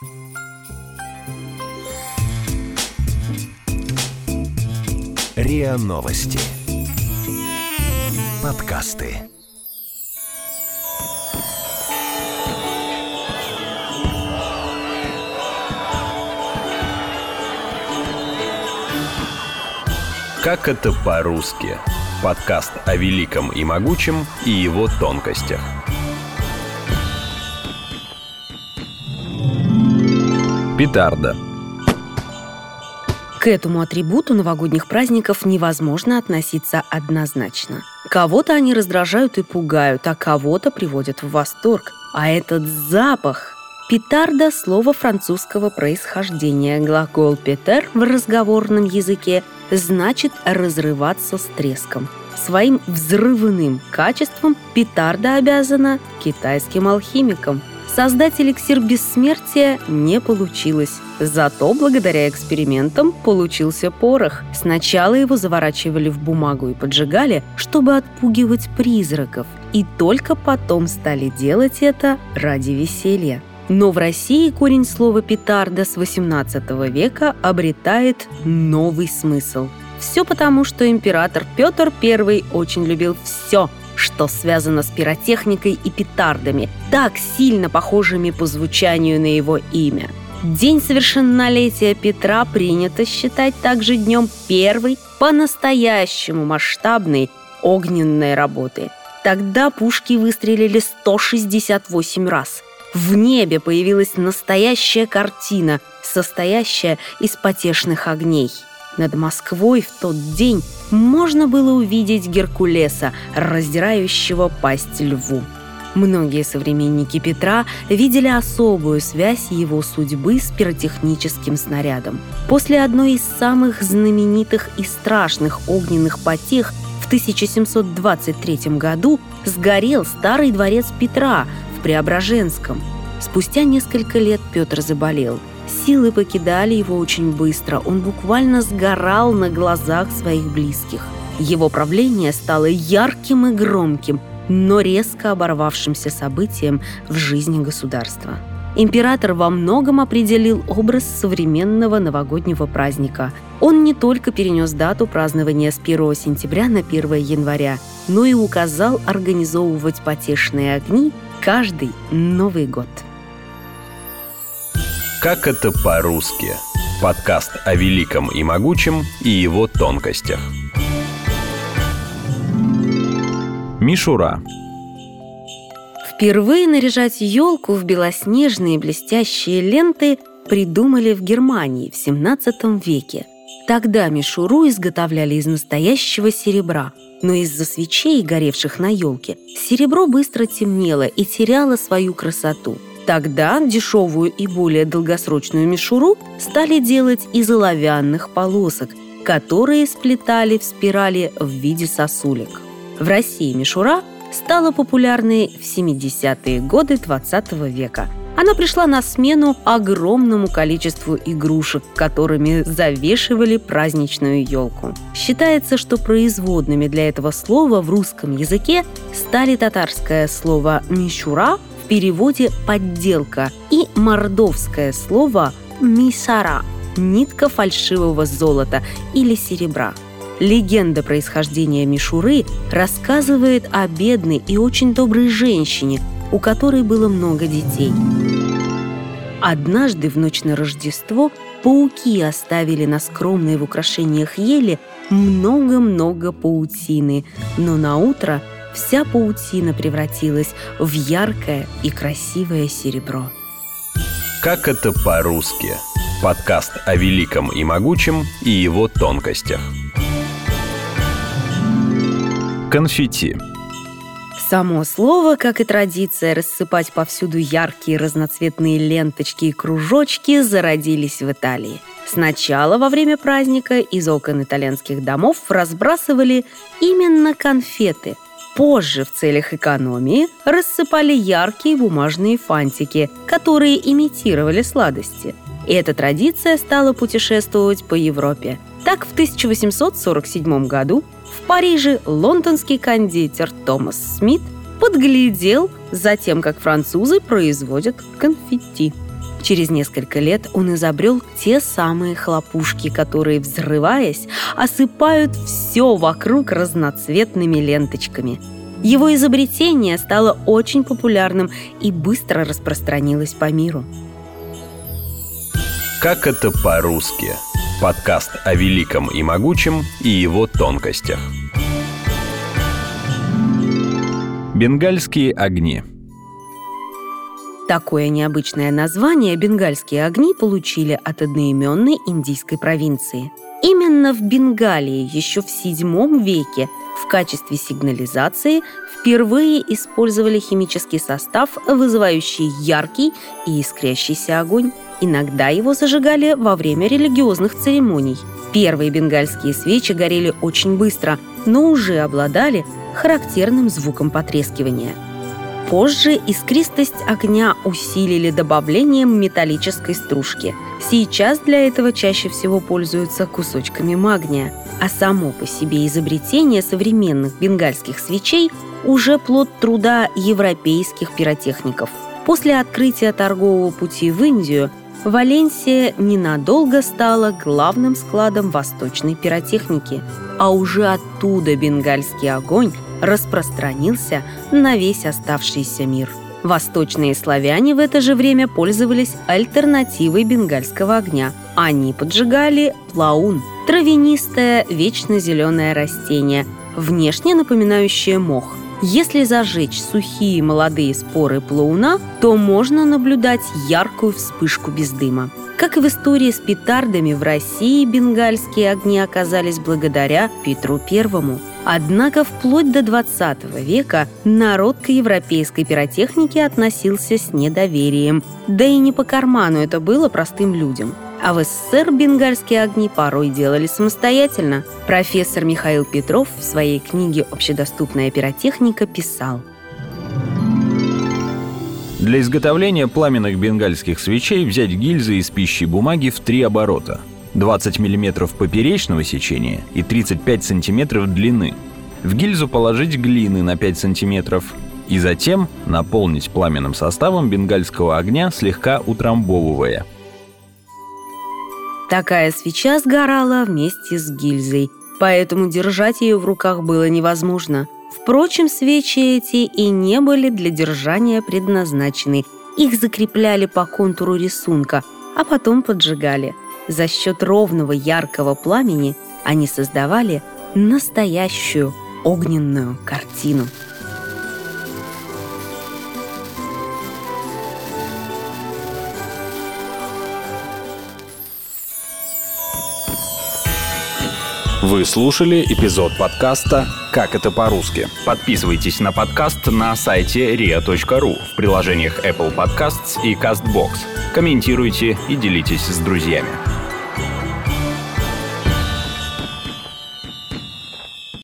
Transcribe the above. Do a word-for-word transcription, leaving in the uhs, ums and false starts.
РИА Новости. Подкасты. Как это по-русски? Подкаст о великом и могучем и его тонкостях. Петарда. К этому атрибуту новогодних праздников невозможно относиться однозначно. Кого-то они раздражают и пугают, а кого-то приводят в восторг. А этот запах... Петарда – слово французского происхождения. Глагол «петер» в разговорном языке значит «разрываться с треском». Своим взрывным качеством петарда обязана китайским алхимикам. Создать эликсир бессмертия не получилось. Зато благодаря экспериментам получился порох. Сначала его заворачивали в бумагу и поджигали, чтобы отпугивать призраков. И только потом стали делать это ради веселья. Но в России корень слова «петарда» с восемнадцатого века обретает новый смысл. Все потому, что император Петр Первый очень любил все, что связано с пиротехникой и петардами, так сильно похожими по звучанию на его имя. День совершеннолетия Петра принято считать также днем первой по-настоящему масштабной огненной работы. Тогда пушки выстрелили сто шестьдесят восемь раз. В небе появилась настоящая картина, состоящая из потешных огней. Над Москвой в тот день можно было увидеть Геркулеса, раздирающего пасть льву. Многие современники Петра видели особую связь его судьбы с пиротехническим снарядом. После одной из самых знаменитых и страшных огненных потех в тысяча семьсот двадцать третьем году сгорел старый дворец Петра в Преображенском. Спустя несколько лет Петр заболел. Силы покидали его очень быстро, он буквально сгорал на глазах своих близких. Его правление стало ярким и громким, но резко оборвавшимся событием в жизни государства. Император во многом определил образ современного новогоднего праздника. Он не только перенес дату празднования с первого сентября на первое января, но и указал организовывать потешные огни каждый Новый год. Как это по-русски? Подкаст о великом и могучем и его тонкостях. Мишура. Впервые наряжать елку в белоснежные блестящие ленты придумали в Германии в семнадцатом веке. Тогда мишуру изготовляли из настоящего серебра, но из-за свечей, горевших на елке, серебро быстро темнело и теряло свою красоту. Тогда дешевую и более долгосрочную мишуру стали делать из оловянных полосок, которые сплетали в спирали в виде сосулек. В России мишура стала популярной в семидесятые годы двадцатого века. Она пришла на смену огромному количеству игрушек, которыми завешивали праздничную елку. Считается, что производными для этого слова в русском языке стали татарское слово «мишура», в переводе «подделка», и мордовское слово «мисара» – нитка фальшивого золота или серебра. Легенда происхождения мишуры рассказывает о бедной и очень доброй женщине, у которой было много детей. Однажды в ночь на Рождество пауки оставили на скромной в украшениях ели много-много паутины, но на утро вся паутина превратилась в яркое и красивое серебро. Как это по-русски? Подкаст о великом и могучем и его тонкостях. Конфетти. Само слово, как и традиция рассыпать повсюду яркие разноцветные ленточки и кружочки, зародились в Италии. Сначала во время праздника из окон итальянских домов разбрасывали именно конфеты. Позже в целях экономии рассыпали яркие бумажные фантики, которые имитировали сладости. И эта традиция стала путешествовать по Европе. Так, в тысяча восемьсот сорок седьмом году в Париже лондонский кондитер Томас Смит подглядел за тем, как французы производят конфетти. Через несколько лет он изобрел те самые хлопушки, которые, взрываясь, осыпают все вокруг разноцветными ленточками. Его изобретение стало очень популярным и быстро распространилось по миру. Как это по-русски? Подкаст о великом и могучем и его тонкостях. Бенгальские огни. Такое необычное название бенгальские огни получили от одноименной индийской провинции. Именно в Бенгалии еще в седьмом веке в качестве сигнализации впервые использовали химический состав, вызывающий яркий и искрящийся огонь. Иногда его зажигали во время религиозных церемоний. Первые бенгальские свечи горели очень быстро, но уже обладали характерным звуком потрескивания. Позже искристость огня усилили добавлением металлической стружки. Сейчас для этого чаще всего пользуются кусочками магния. А само по себе изобретение современных бенгальских свечей уже плод труда европейских пиротехников. После открытия торгового пути в Индию Валенсия ненадолго стала главным складом восточной пиротехники, а уже оттуда бенгальский огонь распространился на весь оставшийся мир. Восточные славяне в это же время пользовались альтернативой бенгальского огня. Они поджигали плаун – травянистое, вечно зеленое растение, внешне напоминающее мох. Если зажечь сухие молодые споры плауна, то можно наблюдать яркую вспышку без дыма. Как и в истории с петардами, в России бенгальские огни оказались благодаря Петру Первому. Однако вплоть до двадцатого века народ к европейской пиротехнике относился с недоверием. Да и не по карману это было простым людям. А в СССР бенгальские огни порой делали самостоятельно. Профессор Михаил Петров в своей книге «Общедоступная пиротехника» писал: Для изготовления пламенных бенгальских свечей взять гильзы из пищи бумаги в три оборота. двадцать миллиметров поперечного сечения и тридцать пять сантиметров длины. В гильзу положить глины на пять сантиметров и затем наполнить пламенным составом бенгальского огня, слегка утрамбовывая. Такая свеча сгорала вместе с гильзой, поэтому держать ее в руках было невозможно. Впрочем, свечи эти и не были для держания предназначены. Их закрепляли по контуру рисунка, а потом поджигали. За счет ровного яркого пламени они создавали настоящую огненную картину. Вы слушали эпизод подкаста «Как это по-русски». Подписывайтесь на подкаст на сайте риа точка ру, в приложениях Apple Podcasts и CastBox. Комментируйте и делитесь с друзьями.